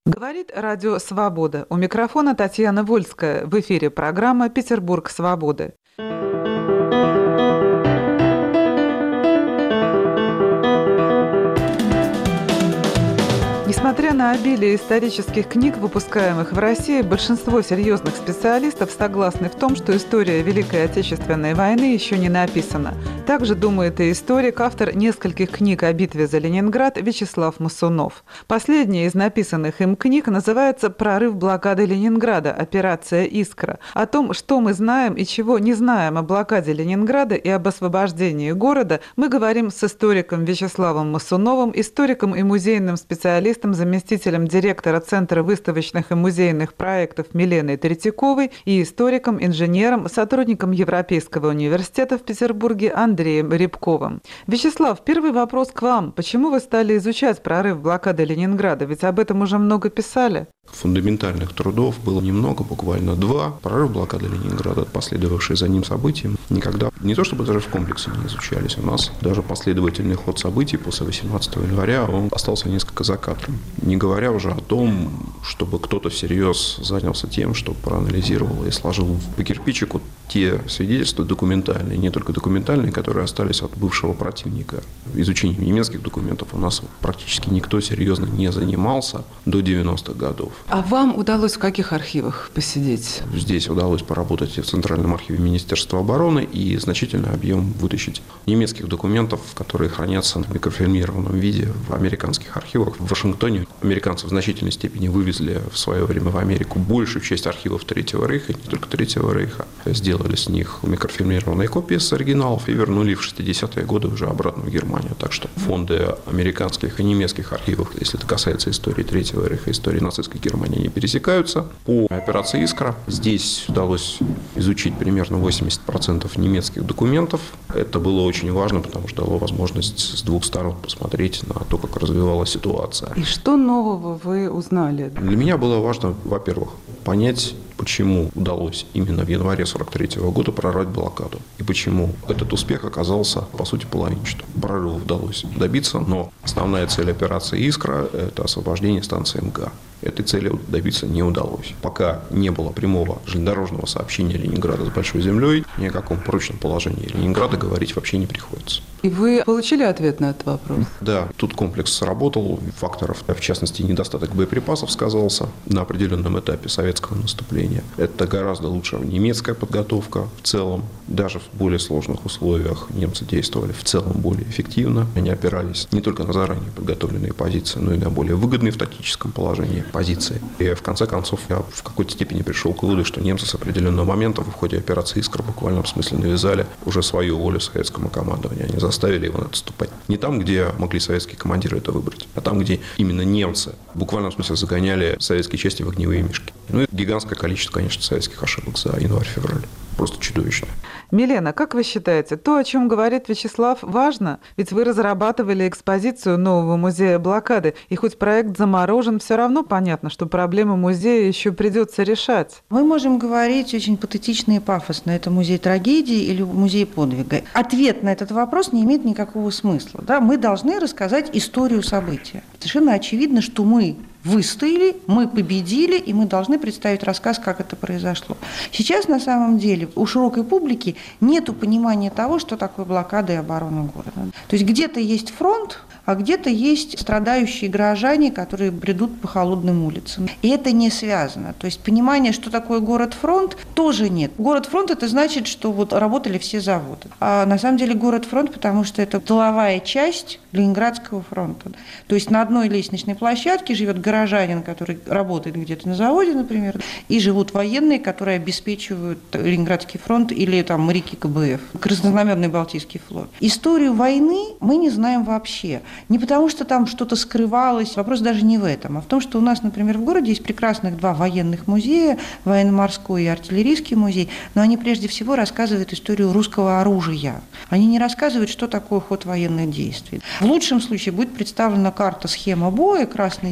Говорит Радио Свобода. У микрофона Татьяна Вольская. В эфире программа «Петербург свободы». Несмотря на обилие исторических книг, выпускаемых в России, большинство серьезных специалистов согласны в том, что история Великой Отечественной войны еще не написана. Также думает и историк, автор нескольких книг о битве за Ленинград Вячеслав Мосунов. Последняя из написанных им книг называется «Прорыв блокады Ленинграда. Операция «Искра». О том, что мы знаем и чего не знаем о блокаде Ленинграда и об освобождении города, мы говорим с историком Вячеславом Мосуновым, историком и музейным специалистом, заместителем директора Центра выставочных и музейных проектов Миленой Третьяковой и историком, инженером, сотрудником Европейского университета в Петербурге Андреем Рябковым. Вячеслав, первый вопрос к вам. Почему вы стали изучать прорыв блокады Ленинграда? Ведь об этом уже много писали. Фундаментальных трудов было немного, буквально 2. Прорыв блокады Ленинграда, последовавшие за ним события, никогда не то чтобы даже в комплексе не изучались. У нас даже последовательный ход событий после 18 января он остался несколько за кадром. Не говоря уже о том, чтобы кто-то всерьез занялся тем, что проанализировал и сложил по кирпичику те свидетельства документальные, не только документальные, которые остались от бывшего противника. Изучением немецких документов у нас практически никто серьезно не занимался до 90-х годов. А вам удалось в каких архивах посидеть? Здесь удалось поработать в Центральном архиве Министерства обороны и значительный объем вытащить немецких документов, которые хранятся в микрофильмированном виде в американских архивах. В Вашингтоне американцы в значительной степени вывезли в свое время в Америку большую часть архивов Третьего Рейха, не только Третьего Рейха. Сделали с них микрофильмированные копии с оригиналов и вернули в 60-е годы уже обратно в Германию. Так что фонды американских и немецких архивов, если это касается истории Третьего Рейха, истории нацистской Германии, не пересекаются. По операции «Искра» здесь удалось изучить примерно 80% немецких документов. Это было очень важно, потому что дало возможность с двух сторон посмотреть на то, как развивалась ситуация. И что нового вы узнали? Для меня было важно, во-первых, понять, почему удалось именно в январе 1943 года прорвать блокаду. И почему этот успех оказался, по сути, половинчатым. Прорыва удалось добиться, но основная цель операции «Искра» – это освобождение станции МГА. Этой цели добиться не удалось. Пока не было прямого железнодорожного сообщения Ленинграда с Большой землей, ни о каком прочном положении Ленинграда говорить вообще не приходится. И вы получили ответ на этот вопрос? Да, тут комплекс сработал. Факторов, в частности, недостаток боеприпасов сказался на определенном этапе советского наступления. Это гораздо лучше немецкая подготовка в целом. Даже в более сложных условиях немцы действовали в целом более эффективно. Они опирались не только на заранее подготовленные позиции, но и на более выгодные в тактическом положении позиции. И в конце концов я в какой-то степени пришел к выводу, что немцы с определенного момента в ходе операции «Искра» в буквальном смысле навязали уже свою волю советскому командованию. Они заставили его отступать. Не там, где могли советские командиры это выбрать, а там, где именно немцы в буквальном смысле загоняли советские части в огневые мешки. Ну и гигантское количество, конечно, советских ошибок за январь-февраль. Просто чудовищно. Милена, как вы считаете, то, о чем говорит Вячеслав, важно? Ведь вы разрабатывали экспозицию нового музея блокады, и хоть проект заморожен, все равно понятно, что проблемы музея еще придется решать. Мы можем говорить очень патетично и пафосно, это музей трагедии или музей подвига. Ответ на этот вопрос не имеет никакого смысла. Да? Мы должны рассказать историю события. Совершенно очевидно, что мы выстояли, мы победили, и мы должны представить рассказ, как это произошло. Сейчас, на самом деле, у широкой публики нет понимания того, что такое блокада и оборона города. То есть где-то есть фронт, а где-то есть страдающие горожане, которые бредут по холодным улицам. И это не связано. То есть понимание, что такое город-фронт, тоже нет. Город-фронт – это значит, что вот работали все заводы. А на самом деле город-фронт, потому что это тыловая часть Ленинградского фронта. То есть на одной лестничной площадке живет горожанин, который работает где-то на заводе, например, и живут военные, которые обеспечивают Ленинградский фронт или там моряки КБФ, Краснознаменный Балтийский флот. Историю войны мы не знаем вообще. Не потому, что там что-то скрывалось, вопрос даже не в этом, а в том, что у нас, например, в городе есть прекрасных 2 военных музея, военно-морской и артиллерийский музей, но они прежде всего рассказывают историю русского оружия. Они не рассказывают, что такое ход военных действий. В лучшем случае будет представлена карта, схема боя, красные и синие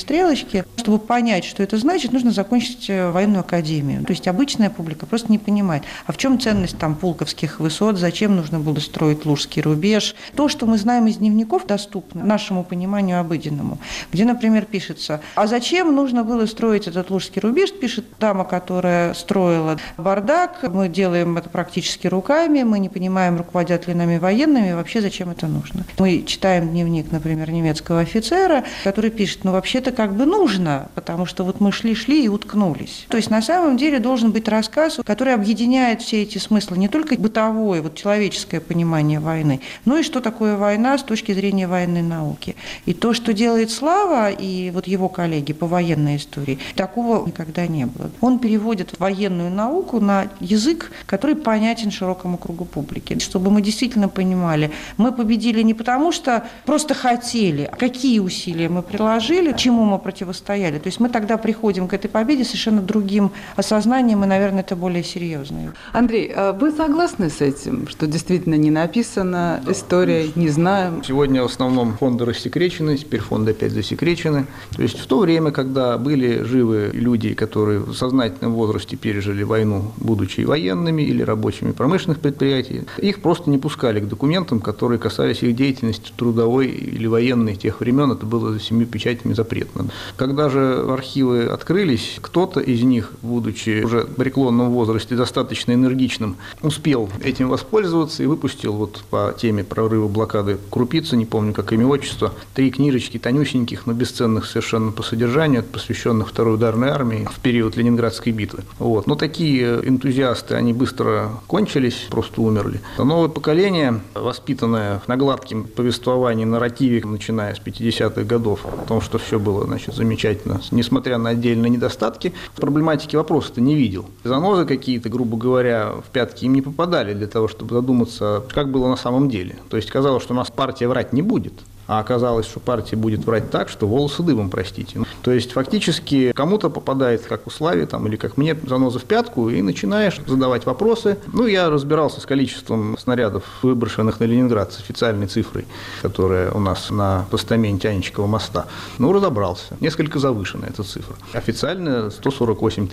стрелочки. Чтобы понять, что это значит, нужно закончить военную академию. То есть обычная публика просто не понимает, а в чем ценность там Пулковских высот, зачем нужно было строить Лужский рубеж. То, что мы знаем из дневников, доступно нашему пониманию обыденному, где, например, пишется, а зачем нужно было строить этот Лужский рубеж, пишет дама, которая строила бардак, мы делаем это практически руками, мы не понимаем, руководят ли нами военными, вообще зачем это нужно. Мы читаем дневник, например, немецкого офицера, который пишет, ну вообще-то как бы нужно, потому что вот мы шли и уткнулись. То есть на самом деле должен быть рассказ, который объединяет все эти смыслы, не только бытовое, вот человеческое понимание войны, но и что такое война с точки зрения военной науки. И то, что делает Слава и вот его коллеги по военной истории, такого никогда не было. Он переводит военную науку на язык, который понятен широкому кругу публики. Чтобы мы действительно понимали, мы победили не потому, что просто хотели, а какие усилия мы приложили, чему мы противостояли. То есть мы тогда приходим к этой победе совершенно другим осознанием, и, наверное, это более серьезно. Андрей, а вы согласны с этим, что действительно не написана история, не знаем? Сегодня в основном фонды рассекречены, теперь фонды опять засекречены. То есть в то время, когда были живы люди, которые в сознательном возрасте пережили войну, будучи военными или рабочими промышленных предприятий, их просто не пускали к документам, которые касались их деятельности трудовой или военной тех времен. Это было за 7 печатями запретно. Когда же архивы открылись, кто-то из них, будучи уже в преклонном возрасте достаточно энергичным, успел этим воспользоваться и выпустил вот по теме прорыва блокады Крупицы, не помню, как имя, отчество, 3 книжечки тонюсеньких, но бесценных совершенно по содержанию, посвященных Второй ударной армии в период Ленинградской битвы. Вот. Но такие энтузиасты, они быстро кончились, просто умерли. Новое поколение, воспитанное на гладком повествовании, нарративе, начиная с 50-х годов, о том, что все было, значит, замечательно, несмотря на отдельные недостатки, проблематики вопроса-то не видел. Занозы какие-то, грубо говоря, в пятки им не попадали для того, чтобы задуматься, как было на самом деле. То есть казалось, что у нас партия врать не будет. А оказалось, что партия будет врать так, что волосы дыбом, простите. То есть, фактически, кому-то попадает, как у Славе, там, или как мне, заноза в пятку, и начинаешь задавать вопросы. Ну, я разбирался с количеством снарядов, выброшенных на Ленинград, с официальной цифрой, которая у нас на постаменте Анечкова моста. Ну, разобрался. Несколько завышена эта цифра. Официально 148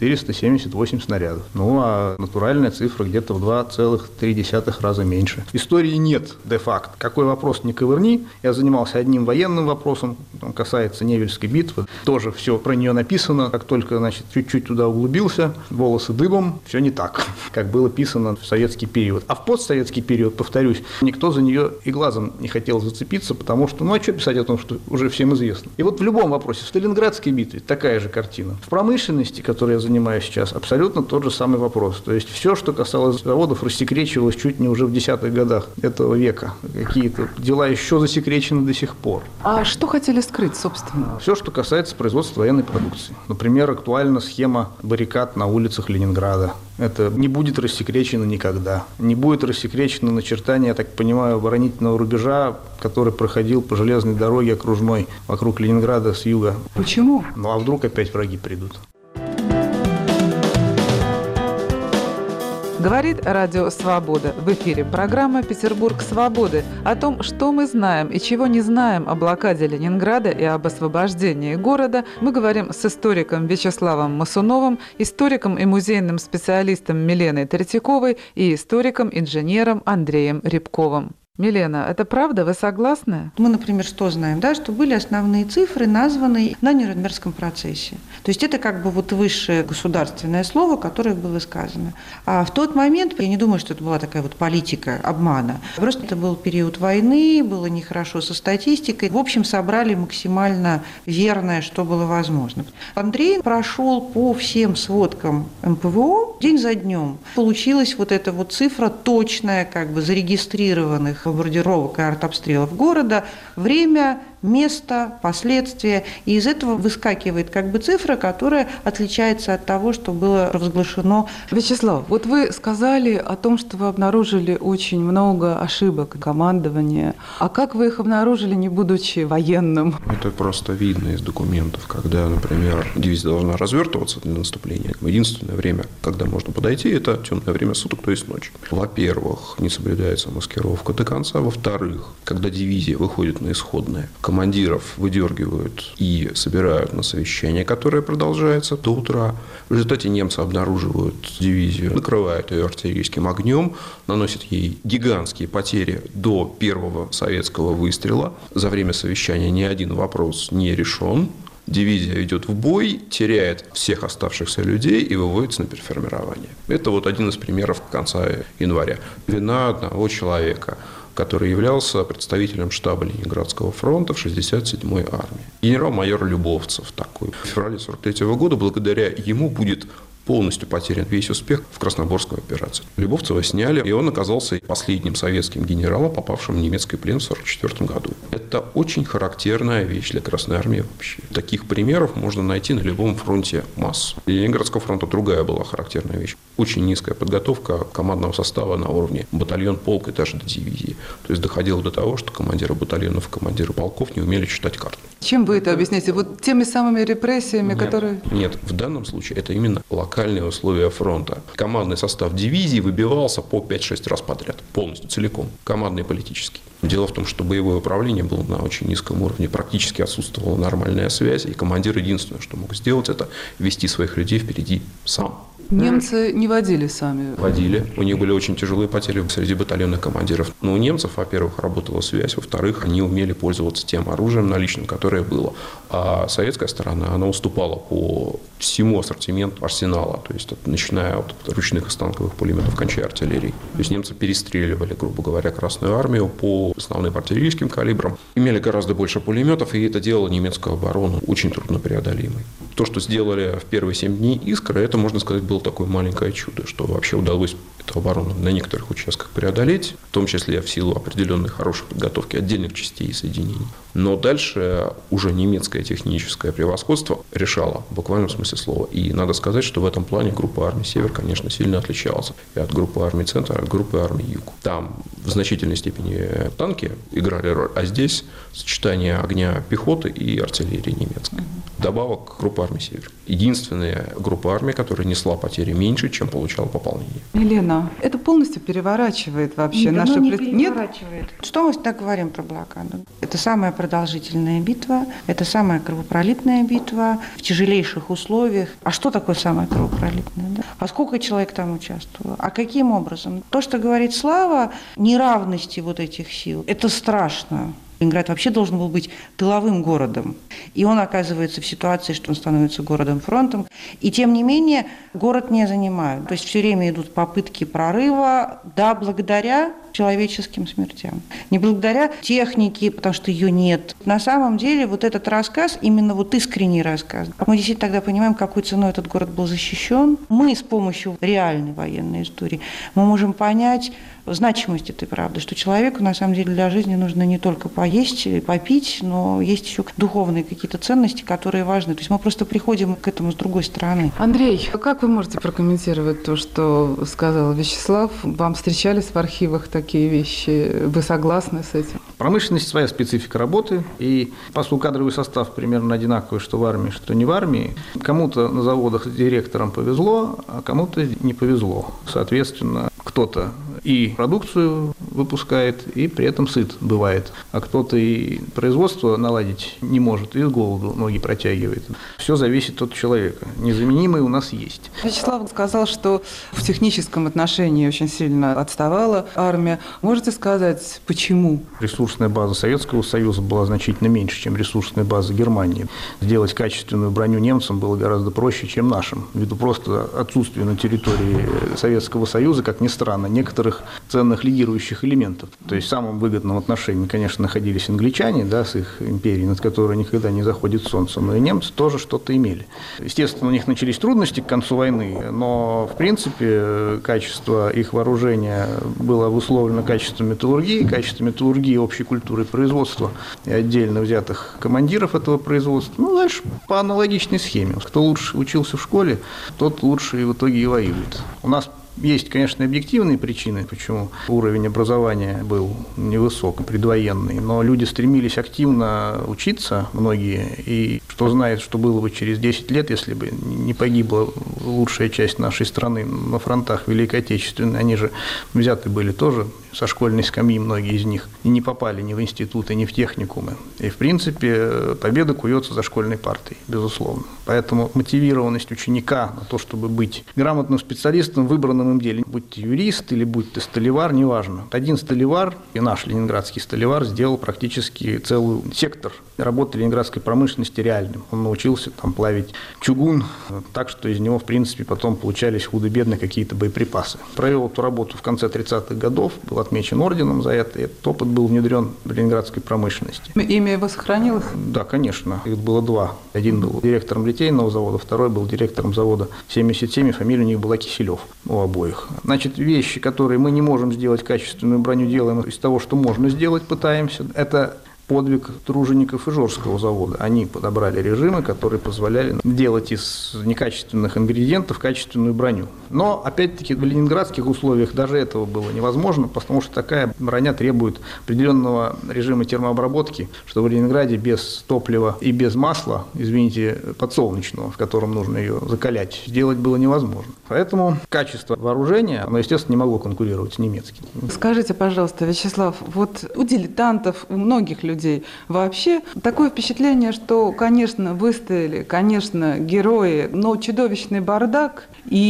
478 снарядов. Ну, а натуральная цифра где-то в 2,3 раза меньше. Истории нет, де-факто. Какой вопрос не ковырни. Я занимался одним военным вопросом, он касается Невельской битвы. Тоже все про нее написано. Как только, значит, чуть-чуть туда углубился, волосы дыбом, все не так, как было писано в советский период. А в постсоветский период, повторюсь, никто за нее и глазом не хотел зацепиться, потому что, ну а что писать о том, что уже всем известно. И вот в любом вопросе, в Сталинградской битве такая же картина. В промышленности, которой я занимаюсь сейчас, абсолютно тот же самый вопрос. То есть все, что касалось заводов, рассекречивалось чуть не уже в 10-х годах этого века. Какие-то дела еще засекречены до сих пор. А что хотели скрыть, собственно? Все, что касается производства военной продукции. Например, актуальна схема баррикад на улицах Ленинграда. Это не будет рассекречено никогда. Не будет рассекречено начертание, я так понимаю, оборонительного рубежа, который проходил по железной дороге окружной вокруг Ленинграда с юга. Почему? Ну а вдруг опять враги придут? Говорит Радио Свобода. В эфире программа «Петербург свободы» о том, что мы знаем и чего не знаем о блокаде Ленинграда и об освобождении города. Мы говорим с историком Вячеславом Мосуновым, историком и музейным специалистом Миленой Третьяковой и историком-инженером Андреем Рябковым. Милена, это правда? Вы согласны? Мы, например, что знаем, да, что были основные цифры, названные на Нюрнбергском процессе. То есть это как бы вот высшее государственное слово, которое было сказано. А в тот момент, я не думаю, что это была такая вот политика обмана. Просто это был период войны, было нехорошо со статистикой. В общем, собрали максимально верное, что было возможно. Андрей прошел по всем сводкам МПВО день за днем. Получилась вот эта вот цифра точная, как бы зарегистрированных бомбардировок и артобстрелов города, время, место, последствия. И из этого выскакивает как бы цифра, которая отличается от того, что было провозглашено. Вячеслав, вот вы сказали о том, что вы обнаружили очень много ошибок командования. А как вы их обнаружили, не будучи военным? Это просто видно из документов, когда, например, дивизия должна развертываться для наступления. Единственное время, когда можно подойти, это темное время суток, то есть ночь. Во-первых, не соблюдается маскировка до конца. Во-вторых, когда дивизия выходит на исходное, командиров выдергивают и собирают на совещание, которое продолжается до утра. В результате немцы обнаруживают дивизию, накрывают ее артиллерийским огнем, наносят ей гигантские потери до первого советского выстрела. За время совещания ни один вопрос не решен. Дивизия идет в бой, теряет всех оставшихся людей и выводится на переформирование. Это вот один из примеров конца января. Вина одного человека, который являлся представителем штаба Ленинградского фронта в 67-й армии. Генерал-майор Любовцев такой. В феврале 1943 года благодаря ему будет полностью потерян весь успех в Красногорской операции. Любовцева сняли, и он оказался последним советским генералом, попавшим в немецкий плен в 1944 году. Это очень характерная вещь для Красной армии вообще. Таких примеров можно найти на любом фронте массу. Для Ленинградского фронта другая была характерная вещь. Очень низкая подготовка командного состава на уровне батальон, полк и даже до дивизии. То есть доходило до того, что командиры батальонов, командиры полков не умели читать карты. Чем вы это объясняете? Вот теми самыми репрессиями, которые... Нет, в данном случае это именно локальные условия фронта. Командный состав дивизии выбивался по 5-6 раз подряд, полностью, целиком, командный и политический. Дело в том, что боевое управление было на очень низком уровне, практически отсутствовала нормальная связь, и командир единственное, что мог сделать, это вести своих людей впереди сам. Немцы не водили сами. Водили. У них были очень тяжелые потери среди батальонных командиров. Но у немцев, во-первых, работала связь, во-вторых, они умели пользоваться тем оружием наличным, которое было. А советская сторона, она уступала по всему ассортименту арсенала, то есть начиная от ручных и станковых пулеметов, кончая артиллерией. То есть немцы перестреливали, грубо говоря, Красную армию по основным артиллерийским калибрам. Имели гораздо больше пулеметов, и это делало немецкую оборону очень труднопреодолимой. То, что сделали в первые 7 дней «Искры», это, можно сказать, было такое маленькое чудо, что вообще удалось эту оборону на некоторых участках преодолеть, в том числе в силу определенной хорошей подготовки отдельных частей и соединений. Но дальше уже немецкое техническое превосходство решало, в буквальном смысле слова. И надо сказать, что в этом плане группа армий «Север», конечно, сильно отличалась и от группы армий «Центр», и от группы армий «Юг». Там в значительной степени танки играли роль, а здесь сочетание огня пехоты и артиллерии немецкой. Добавок группа армий «Север». Единственная группа армий, которая несла потери меньше, чем получала пополнение. Елена, это полностью переворачивает вообще наши... Не переворачивает. Что мы всегда говорим про блокаду? Это самая продолжительная битва, это самая кровопролитная битва в тяжелейших условиях. А что такое самая кровопролитная? Да? А сколько человек там участвовало? А каким образом? То, что говорит Слава, неравности вот этих сил, это страшно. Ленинград вообще должен был быть тыловым городом. И он оказывается в ситуации, что он становится городом-фронтом. И тем не менее город не занимают. То есть все время идут попытки прорыва, да, благодаря человеческим смертям. Не благодаря технике, потому что ее нет. На самом деле вот этот рассказ, именно вот искренний рассказ, мы действительно тогда понимаем, какой ценой этот город был защищен. Мы с помощью реальной военной истории мы можем понять значимость этой правды, что человеку на самом деле для жизни нужно не только поесть и попить, но есть еще духовные какие-то ценности, которые важны. То есть мы просто приходим к этому с другой стороны. Андрей, как вы можете прокомментировать то, что сказал Вячеслав? Вам встречались в архивах такие вещи? Вы согласны с этим? Промышленность своя специфика работы, и поскольку кадровый состав примерно одинаковый, что в армии, что не в армии, кому-то на заводах с директором повезло, а кому-то не повезло. Соответственно, кто-то и продукцию выпускает, и при этом сыт бывает. А кто-то и производство наладить не может, и с голоду ноги протягивает. Все зависит от человека. Незаменимые у нас есть. Вячеслав сказал, что в техническом отношении очень сильно отставала армия. Можете сказать, почему? Ресурсная база Советского Союза была значительно меньше, чем ресурсная база Германии. Сделать качественную броню немцам было гораздо проще, чем нашим, ввиду просто отсутствия на территории Советского Союза, как ни странно, некоторых ценных лидирующих элементов. То есть в самом выгодном отношении, конечно, находились англичане, да, с их империей, над которой никогда не заходит солнце, но и немцы тоже что-то имели. Естественно, у них начались трудности к концу войны, но, в принципе, качество их вооружения было обусловлено качеством металлургии, общей культуры производства и отдельно взятых командиров этого производства. Ну, дальше по аналогичной схеме. Кто лучше учился в школе, тот лучше и в итоге и воюет. У нас есть, конечно, объективные причины, почему уровень образования был невысок, предвоенный, но люди стремились активно учиться, многие, и Кто знает, что было бы через 10 лет, если бы не погибла лучшая часть нашей страны на фронтах Великой Отечественной. Они же взяты были тоже со школьной скамьи, многие из них, и не попали ни в институты, ни в техникумы. И, в принципе, победа куется за школьной партой, безусловно. Поэтому мотивированность ученика на то, чтобы быть грамотным специалистом в выбранном им деле, будь ты юрист или будь ты столевар, неважно. Один столевар, и наш ленинградский столевар, сделал практически целый сектор работы ленинградской промышленности реальным. Он научился там плавить чугун так, что из него, в принципе, потом получались худо-бедно какие-то боеприпасы. Провел эту работу в конце 30-х годов, был отмечен орденом за это, и этот опыт был внедрен в ленинградской промышленности. Имя его сохранилось? Да, конечно. Их было два. Один был директором литейного завода, второй был директором завода 77, и фамилия у них была Киселев у обоих. Значит, вещи, которые мы не можем сделать качественную броню, делаем из того, что можно сделать, пытаемся. Это подвиг тружеников Ижорского завода. Они подобрали режимы, которые позволяли делать из некачественных ингредиентов качественную броню. Но, опять-таки, в ленинградских условиях даже этого было невозможно, потому что такая броня требует определенного режима термообработки, что в Ленинграде без топлива и без масла, извините, подсолнечного, в котором нужно ее закалять, сделать было невозможно. Поэтому качество вооружения, оно, естественно, не могло конкурировать с немецким. Скажите, пожалуйста, Вячеслав, вот у дилетантов, у многих людей вообще такое впечатление, что, конечно, выстояли, конечно, герои, но чудовищный бардак,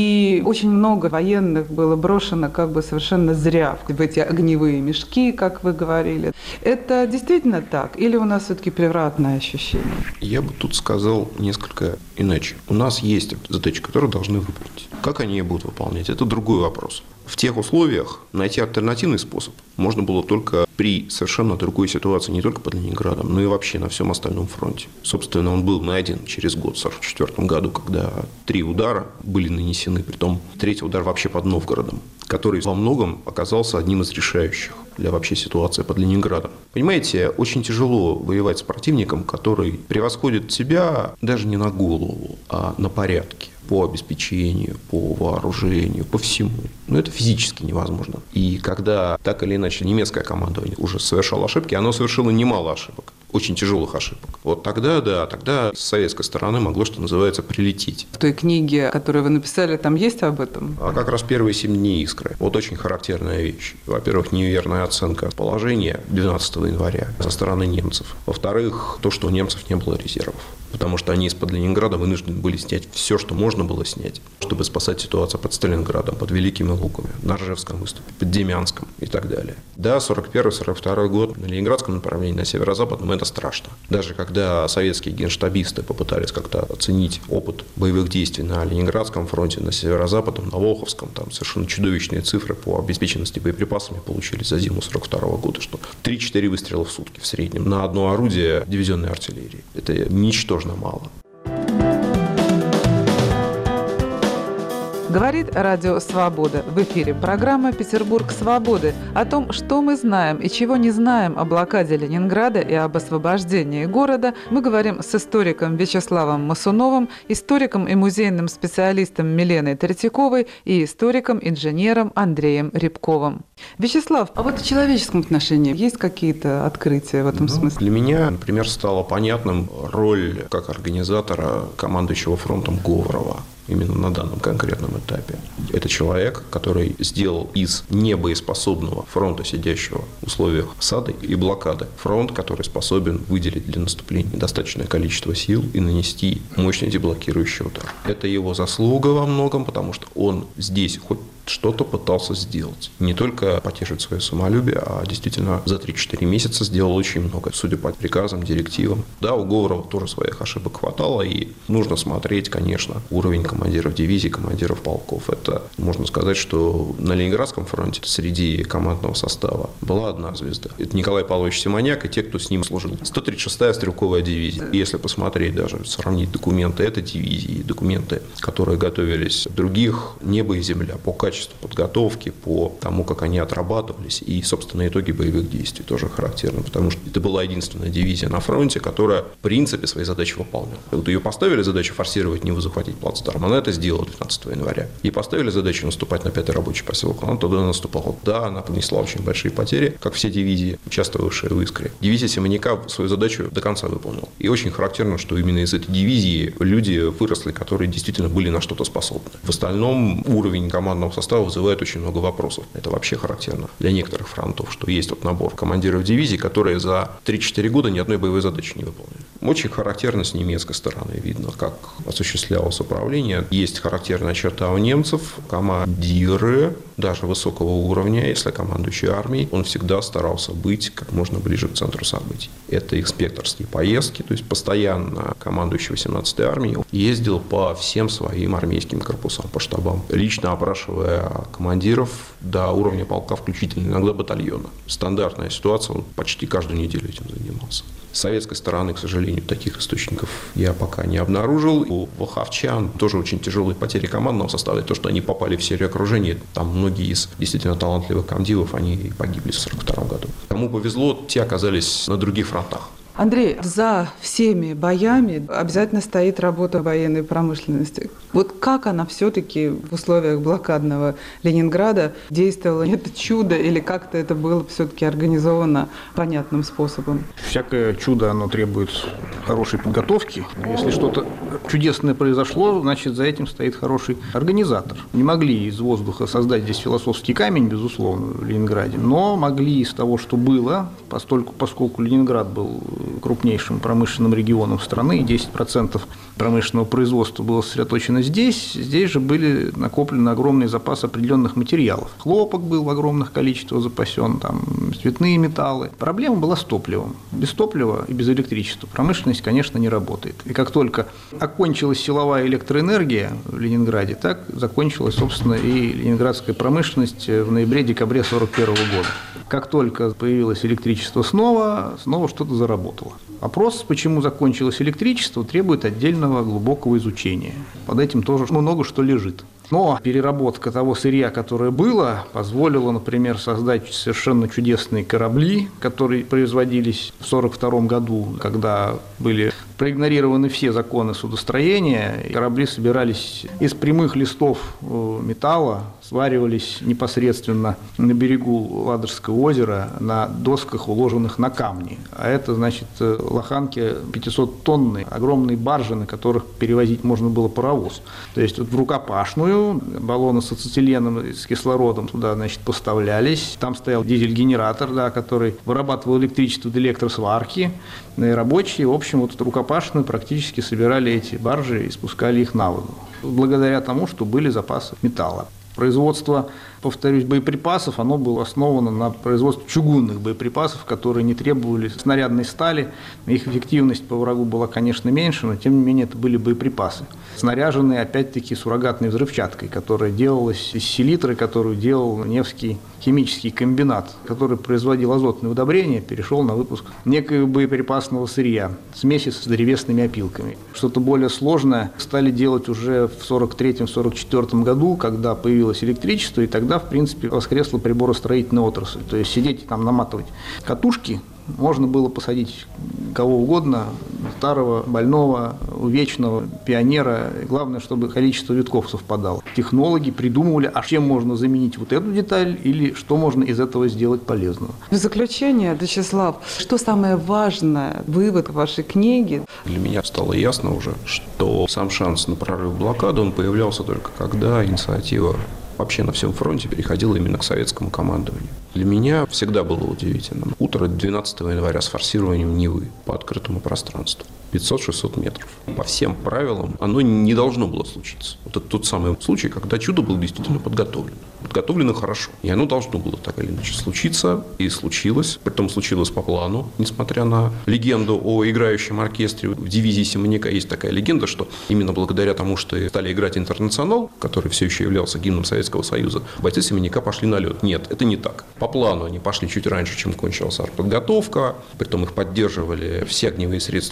и очень много военных было брошено как бы совершенно зря в эти огневые мешки, как вы говорили. Это действительно так? Или у нас все-таки превратное ощущение? Я бы тут сказал несколько иначе. У нас есть задачи, которые должны выполнить. Как они ее будут выполнять, это другой вопрос. В тех условиях найти альтернативный способ можно было только при совершенно другой ситуации, не только под Ленинградом, но и вообще на всем остальном фронте. Собственно, он был найден через год, в 1944 году, когда 3 удара были нанесены, притом 3-й удар вообще под Новгородом, который во многом оказался одним из решающих для вообще ситуации под Ленинградом. Понимаете, очень тяжело воевать с противником, который превосходит тебя даже не на голову, а на порядке. По обеспечению, по вооружению, по всему. Но это физически невозможно. И когда так или иначе немецкое командование уже совершало ошибки, оно совершило немало ошибок. Очень тяжелых ошибок. Вот тогда, да, тогда с советской стороны могло, что называется, прилететь. В той книге, которую вы написали, там есть об этом? А как раз первые 7 дней «Искры». Вот очень характерная вещь. Во-первых, неверная оценка положения 12 января со стороны немцев. Во-вторых, то, что у немцев не было резервов. Потому что они из-под Ленинграда вынуждены были снять все, что можно было снять, чтобы спасать ситуацию под Сталинградом, под Великими Луками, на Ржевском выступе, под Демянском и так далее. Да, 41-42 год на Ленинградском направлении, на северо-западном, это страшно. Даже когда советские генштабисты попытались как-то оценить опыт боевых действий на Ленинградском фронте, на северо-западном, на Волховском, там совершенно чудовищные цифры по обеспеченности боеприпасами получились за зиму 42 года, что 3-4 выстрела в сутки в среднем на одно орудие дивизионной артиллерии. Это ничтожно мало. Говорит Радио Свобода. В эфире программа «Петербург свободы» о том, что мы знаем и чего не знаем о блокаде Ленинграда и об освобождении города. Мы говорим с историком Вячеславом Мосуновым, историком и музейным специалистом Миленой Третьяковой и историком-инженером Андреем Рябковым. Вячеслав, а вот в человеческом отношении есть какие-то открытия в этом смысле? Для меня, например, стала понятным роль как организатора командующего фронтом Говорова. Именно на данном конкретном этапе. Это человек, который сделал из небоеспособного фронта, сидящего в условиях осады и блокады, фронт, который способен выделить для наступления достаточное количество сил и нанести мощный деблокирующий удар. Это его заслуга во многом, потому что он здесь хоть что-то пытался сделать. Не только потешить свое самолюбие, а действительно за 3-4 месяца сделал очень много. Судя по приказам, директивам. Да, у Говорова тоже своих ошибок хватало, и нужно смотреть, конечно, уровень командиров дивизий, командиров полков. Это можно сказать, что на Ленинградском фронте среди командного состава была одна звезда. Это Николай Павлович Симоняк и те, кто с ним служил. 136-я стрелковая дивизия. Если посмотреть, даже сравнить документы этой дивизии, документы, которые готовились других, небо и земля по качеству качеству подготовки, по тому, как они отрабатывались, и, собственно, итоги боевых действий тоже характерны, потому что это была единственная дивизия на фронте, которая, в принципе, свои задачи выполняла. Вот ее поставили задачу форсировать Ниву, захватить плацдарм, она это сделала 12 января. И поставили задачу наступать на 5-й рабочий поселок, она туда наступала. Да, она понесла очень большие потери, как все дивизии, участвовавшие в «Искре». Дивизия Семеняка свою задачу до конца выполнила. И очень характерно, что именно из этой дивизии люди выросли, которые действительно были на что-то способны. В остальном уровень командного состава вызывает очень много вопросов. Это вообще характерно для некоторых фронтов, что есть вот набор командиров дивизий, которые за 3-4 года ни одной боевой задачи не выполнили. Очень характерно с немецкой стороны видно, как осуществлялось управление. Есть характерная черта у немцев. Командиры, даже высокого уровня, если командующий армией, он всегда старался быть как можно ближе к центру событий. Это инспекторские поездки, то есть постоянно командующий 18-й армией ездил по всем своим армейским корпусам, по штабам, лично опрашивая командиров до уровня полка включительно, иногда батальона. Стандартная ситуация, он почти каждую неделю этим занимался. С советской стороны, к сожалению, таких источников я пока не обнаружил. У волховчан тоже очень тяжелые потери командного состава. То, что они попали в серию окружения, там многие из действительно талантливых комдивов, они погибли в 1942 году. Кому повезло, те оказались на других фронтах. Андрей, за всеми боями обязательно стоит работа военной промышленности. Вот как она все-таки в условиях блокадного Ленинграда действовала? Это чудо или как-то это было все-таки организовано понятным способом? Всякое чудо, оно требует хорошей подготовки. Если что-то чудесное произошло, значит, за этим стоит хороший организатор. Не могли из воздуха создать здесь философский камень, безусловно, в Ленинграде, но могли из того, что было, поскольку Ленинград был крупнейшим промышленным регионом страны, 10% промышленного производства было сосредоточено здесь же были накоплены огромные запасы определенных материалов. Хлопок был в огромных количествах запасен, там, цветные металлы. Проблема была с топливом. Без топлива и без электричества промышленность, конечно, не работает. И как только окончилась силовая электроэнергия в Ленинграде, так закончилась, собственно, и ленинградская промышленность в ноябре-декабре 1941 года. Как только появилось электричество снова что-то заработало. Вопрос, почему закончилось электричество, требует отдельного глубокого изучения. Под этим тоже много что лежит. Но переработка того сырья, которое было, позволила, например, создать совершенно чудесные корабли, которые производились в 1942 году, когда были проигнорированы все законы судостроения. Корабли собирались из прямых листов металла, сваривались непосредственно на берегу Ладожского озера на досках, уложенных на камни. А это, значит, лоханки 500-тонные, огромные баржи, на которых перевозить можно было паровоз. То есть вот в рукопашную баллоны с ацетиленом и с кислородом туда, значит, поставлялись. Там стоял дизель-генератор, да, который вырабатывал электричество для электросварки. И рабочие, в общем, вот рукопашную практически собирали эти баржи и спускали их на воду. Благодаря тому, что были запасы металла. Производство, повторюсь, боеприпасов, оно было основано на производстве чугунных боеприпасов, которые не требовали снарядной стали. Их эффективность по врагу была, конечно, меньше, но тем не менее это были боеприпасы, снаряженные, опять-таки, суррогатной взрывчаткой, которая делалась из селитры, которую делал Невский химический комбинат, который производил азотные удобрения, перешел на выпуск некоего боеприпасного сырья, смеси с древесными опилками. Что-то более сложное стали делать уже в 1943-1944 году, когда появилось электричество, и тогда, в принципе, воскресла приборостроительная отрасль. То есть сидеть и там наматывать катушки, можно было посадить кого угодно, старого, больного, увечного, пионера. И главное, чтобы количество витков совпадало. Технологи придумывали, а чем можно заменить вот эту деталь или что можно из этого сделать полезного. В заключение, Вячеслав, что самое важное, вывод вашей книги? Для меня стало ясно уже, что сам шанс на прорыв блокады, он появлялся только когда инициатива вообще на всем фронте переходила именно к советскому командованию. Для меня всегда было удивительным. Утро 12 января с форсированием Невы по открытому пространству. 500-600 метров. По всем правилам оно не должно было случиться. Вот это тот самый случай, когда чудо было действительно подготовлено. Подготовлено хорошо. И оно должно было так или иначе случиться. И случилось. Притом случилось по плану. Несмотря на легенду о играющем оркестре, в дивизии Семеняка есть такая легенда, что именно благодаря тому, что стали играть «Интернационал», который все еще являлся гимном Советского Союза, бойцы Семеняка пошли на лед. Нет, это не так. По плану они пошли чуть раньше, чем кончилась артподготовка. Притом их поддерживали все огневые средства дивизии.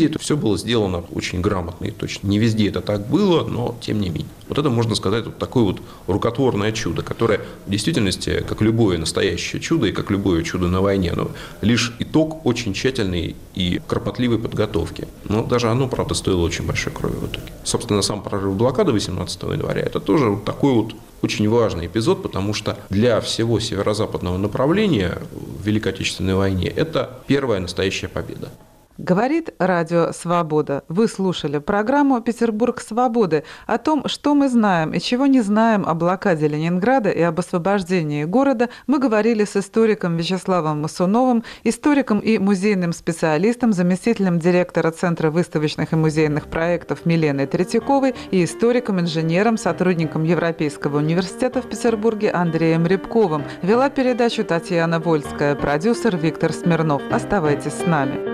ревизии, то все было сделано очень грамотно и точно. Не везде это так было, но тем не менее. Вот это, можно сказать, вот такое вот рукотворное чудо, которое в действительности, как любое настоящее чудо и как любое чудо на войне, но лишь итог очень тщательной и кропотливой подготовки. Но даже оно, правда, стоило очень большой крови в итоге. Собственно, сам прорыв блокады 18 января – это тоже вот такой вот очень важный эпизод, потому что для всего северо-западного направления в Великой Отечественной войне это первая настоящая победа. Говорит Радио Свобода. Вы слушали программу «Петербург свободы» о том, что мы знаем и чего не знаем о блокаде Ленинграда и об освобождении города. Мы говорили с историком Вячеславом Мосуновым, историком и музейным специалистом, заместителем директора Центра выставочных и музейных проектов Миленой Третьяковой и историком-инженером, сотрудником Европейского университета в Петербурге Андреем Рябковым. Вела передачу Татьяна Вольская, продюсер Виктор Смирнов. Оставайтесь с нами.